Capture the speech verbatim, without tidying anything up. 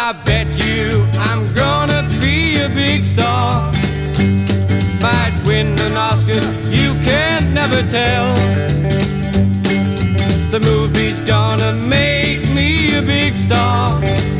I bet you I'm gonna be a big star. Might win an Oscar, you can never tell. The movie's gonna make me a big star.